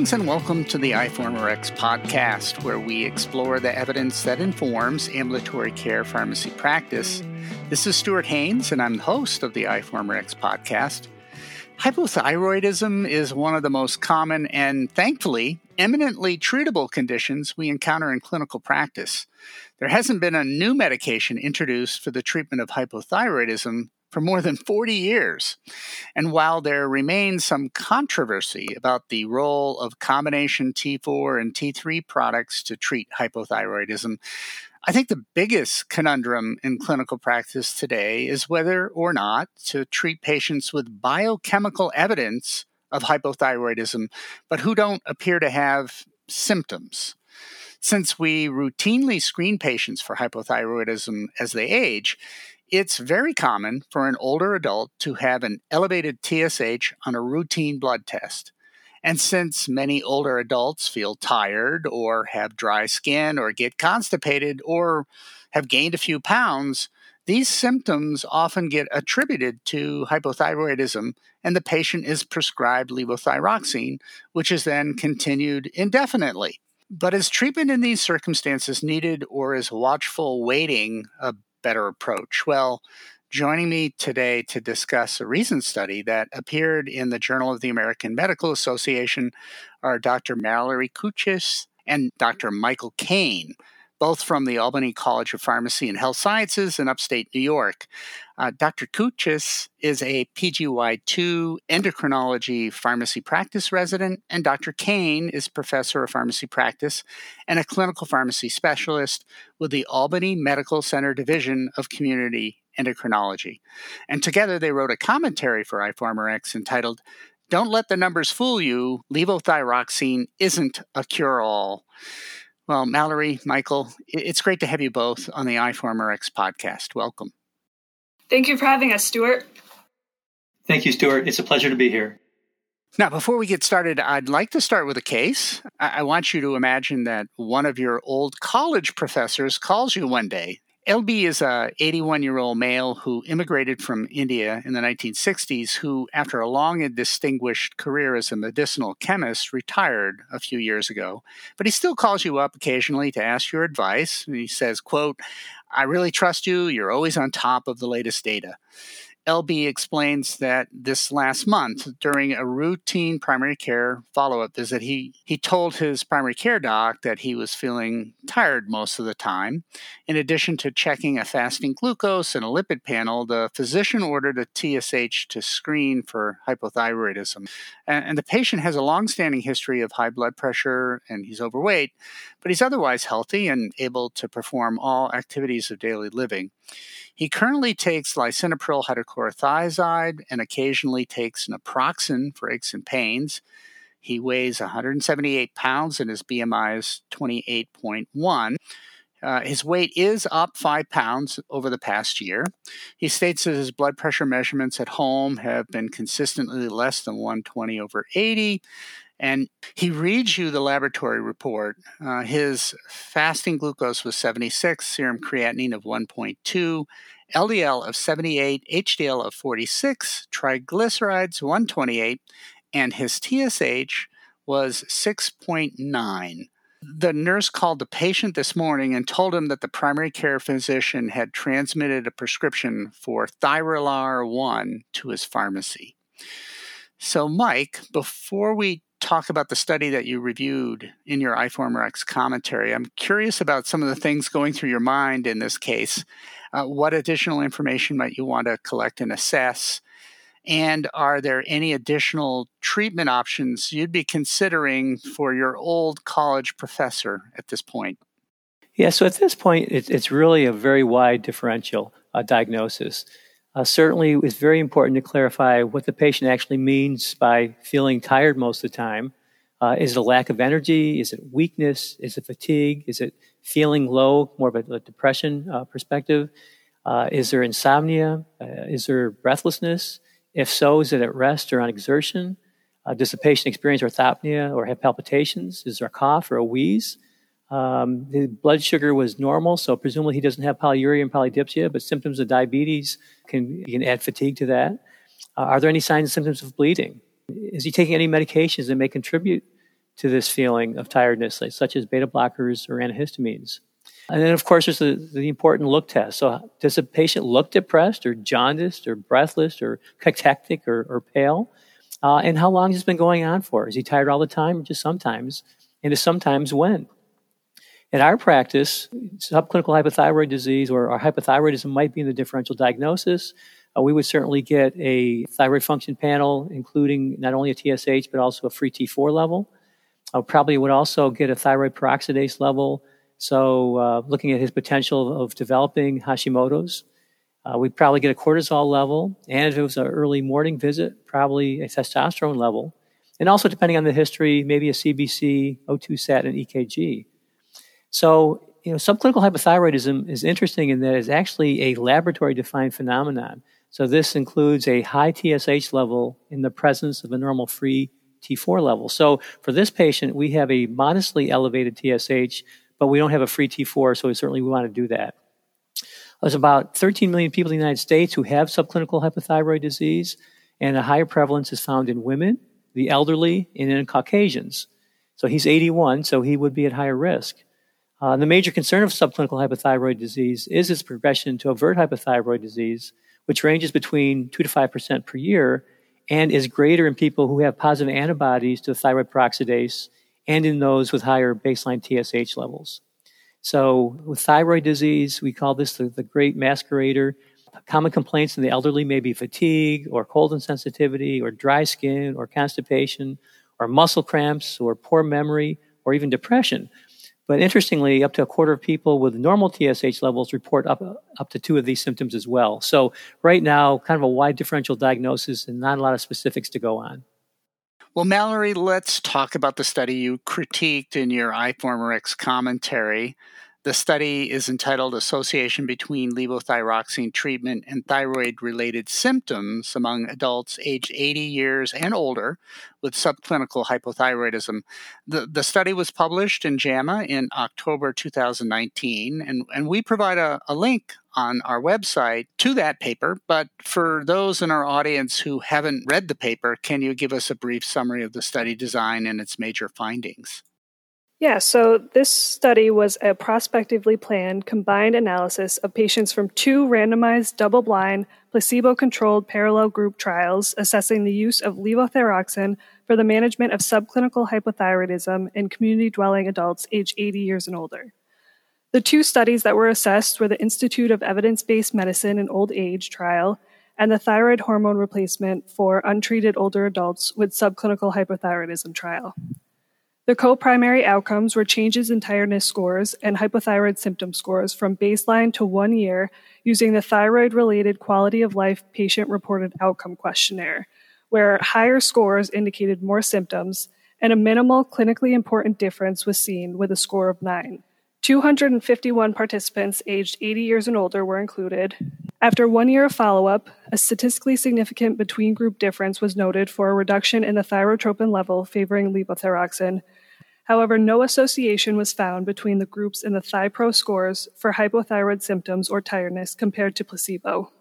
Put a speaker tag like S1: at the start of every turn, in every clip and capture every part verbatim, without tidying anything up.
S1: Greetings and welcome to the iPharmaRx podcast, where we explore the evidence that informs ambulatory care pharmacy practice. This is Stuart Haynes, and I'm the host of the iPharmaRx podcast. Hypothyroidism is one of the most common and, thankfully, eminently treatable conditions we encounter in clinical practice. There hasn't been a new medication introduced for the treatment of hypothyroidism for more than forty years. And while there remains some controversy about the role of combination T four and T three products to treat hypothyroidism, I think the biggest conundrum in clinical practice today is whether or not to treat patients with biochemical evidence of hypothyroidism, but who don't appear to have symptoms. Since we routinely screen patients for hypothyroidism as they age, it's very common for an older adult to have an elevated T S H on a routine blood test. And since many older adults feel tired or have dry skin or get constipated or have gained a few pounds, these symptoms often get attributed to hypothyroidism, and the patient is prescribed levothyroxine, which is then continued indefinitely. But is treatment in these circumstances needed, or is watchful waiting a better approach? Well, joining me today to discuss a recent study that appeared in the Journal of the American Medical Association are Doctor Mallory Kuchis and Doctor Michael Kane, both from the Albany College of Pharmacy and Health Sciences in upstate New York. Uh, Doctor Kuchis is a P G Y two endocrinology pharmacy practice resident, and Doctor Kane is professor of pharmacy practice and a clinical pharmacy specialist with the Albany Medical Center Division of Community Endocrinology. And together they wrote a commentary for iPharmaRx entitled, "Don't Let the Numbers Fool You, Levothyroxine Isn't a Cure-All." Well, Mallory, Michael, it's great to have you both on the iPharmaRx podcast. Welcome.
S2: Thank you for having us, Stuart.
S3: Thank you, Stuart. It's a pleasure to be here.
S1: Now, before we get started, I'd like to start with a case. I want you to imagine that one of your old college professors calls you one day. L B is a eighty-one-year-old male who immigrated from India in the nineteen sixties, who, after a long and distinguished career as a medicinal chemist, retired a few years ago. But he still calls you up occasionally to ask your advice. He says, quote, "I really trust you. You're always on top of the latest data." L B explains that this last month, during a routine primary care follow-up visit, he, he told his primary care doc that he was feeling tired most of the time. In addition to checking a fasting glucose and a lipid panel, the physician ordered a T S H to screen for hypothyroidism. And, and the patient has a long-standing history of high blood pressure, and he's overweight, but he's otherwise healthy and able to perform all activities of daily living. He currently takes lisinopril hydrochlorothiazide and occasionally takes naproxen for aches and pains. He weighs one hundred seventy-eight pounds and his B M I is twenty-eight point one. Uh, his weight is up five pounds over the past year. He states that his blood pressure measurements at home have been consistently less than one twenty over eighty. And he reads you the laboratory report. Uh, his fasting glucose was seventy-six, serum creatinine of one point two, L D L of seventy-eight, H D L of forty-six, triglycerides one twenty-eight, and his T S H was six point nine. The nurse called the patient this morning and told him that the primary care physician had transmitted a prescription for Thyrolar one to his pharmacy. So, Mike, before we talk about the study that you reviewed in your iPharmaRx commentary, I'm curious about some of the things going through your mind in this case. Uh, what additional information might you want to collect and assess? And are there any additional treatment options you'd be considering for your old college professor at this point?
S3: Yeah, so at this point, it's, it's really a very wide differential uh, diagnosis. Uh, certainly, it's very important to clarify what the patient actually means by feeling tired most of the time. Uh, is it a lack of energy? Is it weakness? Is it fatigue? Is it feeling low, more of a, a depression uh, perspective? Uh, is there insomnia? Uh, is there breathlessness? If so, is it at rest or on exertion? Uh, does the patient experience orthopnea or have palpitations? Is there a cough or a wheeze? Um, the blood sugar was normal, so presumably he doesn't have polyuria and polydipsia, but symptoms of diabetes can, you can add fatigue to that. Uh, are there any signs and symptoms of bleeding? Is he taking any medications that may contribute to this feeling of tiredness, like, such as beta blockers or antihistamines. And then, of course, there's the, the important look test. So does a patient look depressed or jaundiced or breathless or cachectic or, or pale? Uh, and how long has this been going on for? Is he tired all the time or just sometimes? And is sometimes when? In our practice, subclinical hypothyroid disease or, or hypothyroidism might be in the differential diagnosis. Uh, we would certainly get a thyroid function panel, including not only a T S H, but also a free T four level. I probably would also get a thyroid peroxidase level. So uh, looking at his potential of developing Hashimoto's. Uh, we'd probably get a cortisol level. And if it was an early morning visit, probably a testosterone level. And also, depending on the history, maybe a C B C, O two sat, and E K G. So, you know, subclinical hypothyroidism is interesting in that it's actually a laboratory-defined phenomenon. So this includes a high T S H level in the presence of a normal free T four level. So for this patient, we have a modestly elevated T S H, but we don't have a free T four, so certainly we want to do that. There's about thirteen million people in the United States who have subclinical hypothyroid disease, and a higher prevalence is found in women, the elderly, and in Caucasians. So he's eighty-one, so he would be at higher risk. Uh, the major concern of subclinical hypothyroid disease is its progression to overt hypothyroid disease, which ranges between two to five percent per year and is greater in people who have positive antibodies to thyroid peroxidase and in those with higher baseline T S H levels. So with thyroid disease, we call this the, the great masquerader. Common complaints in the elderly may be fatigue or cold insensitivity or dry skin or constipation or muscle cramps or poor memory or even depression. But interestingly, up to a quarter of people with normal T S H levels report up, up to two of these symptoms as well. So right now, kind of a wide differential diagnosis and not a lot of specifics to go on.
S1: Well, Mallory, let's talk about the study you critiqued in your iForumRx commentary. The study is entitled Association Between Levothyroxine Treatment and Thyroid-Related Symptoms Among Adults Aged eighty years and Older with Subclinical Hypothyroidism. The, the study was published in JAMA in October two thousand nineteen, and, and we provide a, a link on our website to that paper. But for those in our audience who haven't read the paper, can you give us a brief summary of the study design and its major findings?
S2: Yeah, so this study was a prospectively planned combined analysis of patients from two randomized, double-blind, placebo-controlled parallel group trials assessing the use of levothyroxine for the management of subclinical hypothyroidism in community-dwelling adults aged eighty years and older. The two studies that were assessed were the Institute of Evidence-Based Medicine in Old Age trial and the Thyroid Hormone Replacement for Untreated Older Adults with Subclinical Hypothyroidism trial. The co-primary outcomes were changes in tiredness scores and hypothyroid symptom scores from baseline to one year using the Thyroid-Related Quality of Life Patient-Reported Outcome Questionnaire, where higher scores indicated more symptoms and a minimal clinically important difference was seen with a score of nine. two hundred fifty-one participants aged eighty years and older were included. After one year of follow-up, a statistically significant between-group difference was noted for a reduction in the thyrotropin level favoring levothyroxine. However, no association was found between the groups in the ThyPro scores for hypothyroid symptoms or tiredness compared to placebo.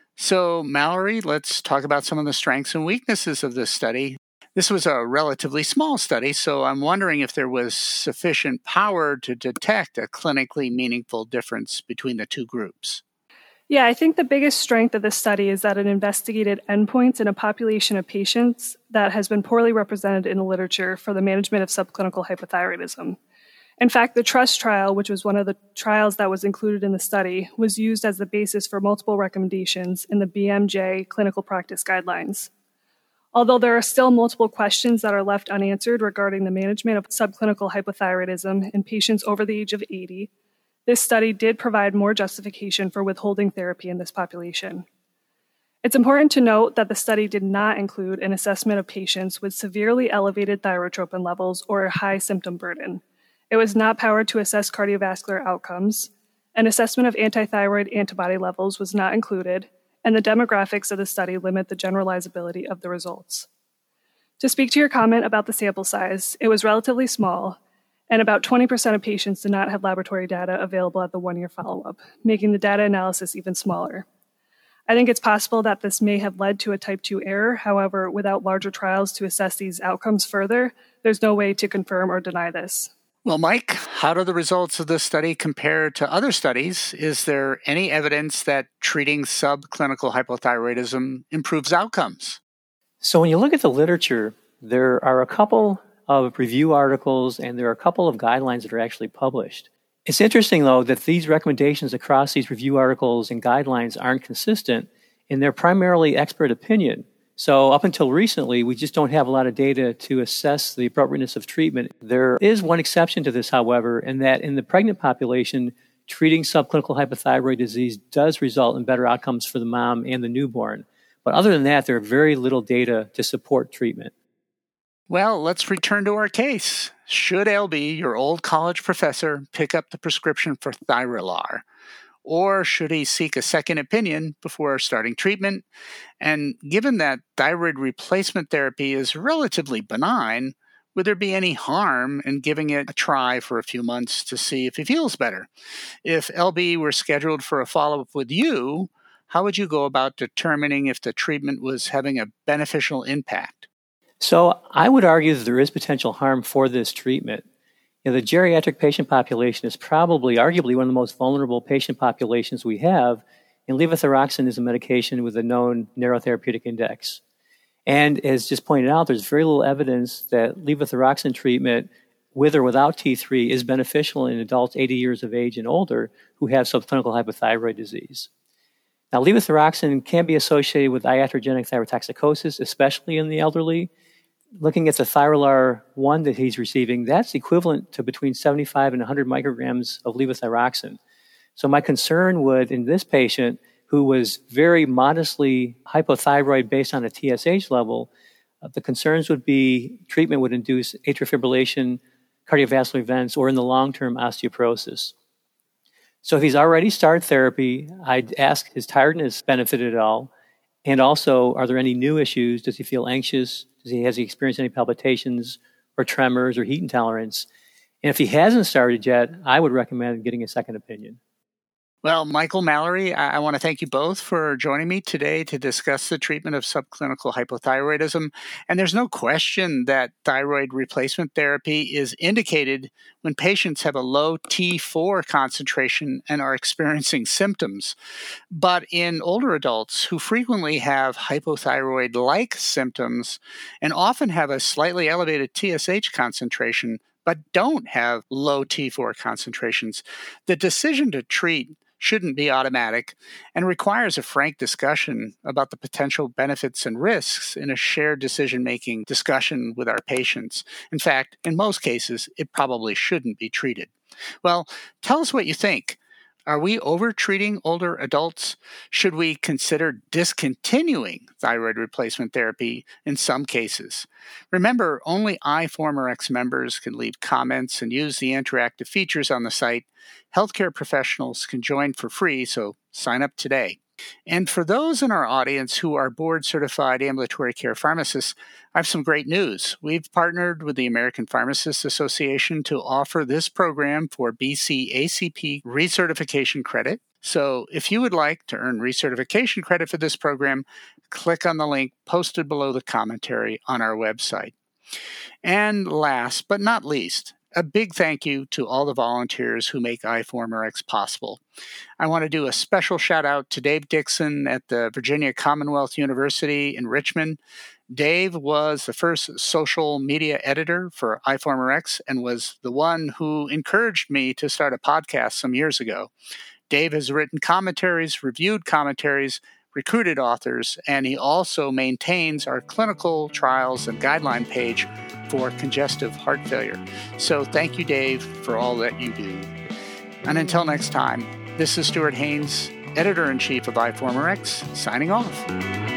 S1: So, Mallory, let's talk about some of the strengths and weaknesses of this study. This was a relatively small study, so I'm wondering if there was sufficient power to detect a clinically meaningful difference between the two groups.
S2: Yeah, I think the biggest strength of this study is that it investigated endpoints in a population of patients that has been poorly represented in the literature for the management of subclinical hypothyroidism. In fact, the TRUST trial, which was one of the trials that was included in the study, was used as the basis for multiple recommendations in the B M J clinical practice guidelines. Although there are still multiple questions that are left unanswered regarding the management of subclinical hypothyroidism in patients over the age of eighty, this study did provide more justification for withholding therapy in this population. It's important to note that the study did not include an assessment of patients with severely elevated thyrotropin levels or a high symptom burden. It was not powered to assess cardiovascular outcomes. An assessment of antithyroid antibody levels was not included, and the demographics of the study limit the generalizability of the results. To speak to your comment about the sample size, it was relatively small, and about twenty percent of patients did not have laboratory data available at the one-year follow-up, making the data analysis even smaller. I think it's possible that this may have led to a type two error. However, without larger trials to assess these outcomes further, there's no way to confirm or deny this.
S1: Well, Mike, how do the results of this study compare to other studies? Is there any evidence that treating subclinical hypothyroidism improves outcomes?
S3: So when you look at the literature, there are a couple of review articles and there are a couple of guidelines that are actually published. It's interesting, though, that these recommendations across these review articles and guidelines aren't consistent, and they're primarily expert opinion. So up until recently, we just don't have a lot of data to assess the appropriateness of treatment. There is one exception to this, however, in that in the pregnant population, treating subclinical hypothyroid disease does result in better outcomes for the mom and the newborn. But other than that, there are very little data to support treatment.
S1: Well, let's return to our case. Should L B, your old college professor, pick up the prescription for Thyrolar? Or should he seek a second opinion before starting treatment? And given that thyroid replacement therapy is relatively benign, would there be any harm in giving it a try for a few months to see if he feels better? If L B were scheduled for a follow-up with you, how would you go about determining if the treatment was having a beneficial impact?
S3: So I would argue that there is potential harm for this treatment. You know, the geriatric patient population is probably, arguably, one of the most vulnerable patient populations we have, and levothyroxine is a medication with a known narrow therapeutic index. And as just pointed out, there's very little evidence that levothyroxine treatment with or without T three is beneficial in adults eighty years of age and older who have subclinical hypothyroid disease. Now, levothyroxine can be associated with iatrogenic thyrotoxicosis, especially in the elderly. Looking at the Thyrolar one that he's receiving, that's equivalent to between seventy-five and one hundred micrograms of levothyroxine. So my concern would, in this patient who was very modestly hypothyroid based on a T S H level, uh, the concerns would be treatment would induce atrial fibrillation, cardiovascular events, or in the long-term osteoporosis. So if he's already started therapy, I'd ask, has tiredness benefited at all? And also, are there any new issues? Does he feel anxious? Does he, has he experienced any palpitations or tremors or heat intolerance? And if he hasn't started yet, I would recommend getting a second opinion.
S1: Well, Michael, Mallory, I, I want to thank you both for joining me today to discuss the treatment of subclinical hypothyroidism. And there's no question that thyroid replacement therapy is indicated when patients have a low T four concentration and are experiencing symptoms. But in older adults who frequently have hypothyroid-like symptoms and often have a slightly elevated T S H concentration, but don't have low T four concentrations, the decision to treat shouldn't be automatic and requires a frank discussion about the potential benefits and risks in a shared decision-making discussion with our patients. In fact, in most cases, it probably shouldn't be treated. Well, tell us what you think. Are we over-treating older adults? Should we consider discontinuing thyroid replacement therapy in some cases? Remember, only iForumRx members can leave comments and use the interactive features on the site. Healthcare professionals can join for free, so sign up today. And for those in our audience who are board-certified ambulatory care pharmacists, I have some great news. We've partnered with the American Pharmacists Association to offer this program for B C A C P recertification credit. So if you would like to earn recertification credit for this program, click on the link posted below the commentary on our website. And last but not least, a big thank you to all the volunteers who make iForumRx possible. I want to do a special shout out to Dave Dixon at the Virginia Commonwealth University in Richmond. Dave was the first social media editor for iForumRx and was the one who encouraged me to start a podcast some years ago. Dave has written commentaries, reviewed commentaries, recruited authors, and he also maintains our clinical trials and guideline page for congestive heart failure. So thank you, Dave, for all that you do. And until next time, this is Stuart Haynes, Editor-in-Chief of iForumRx, signing off.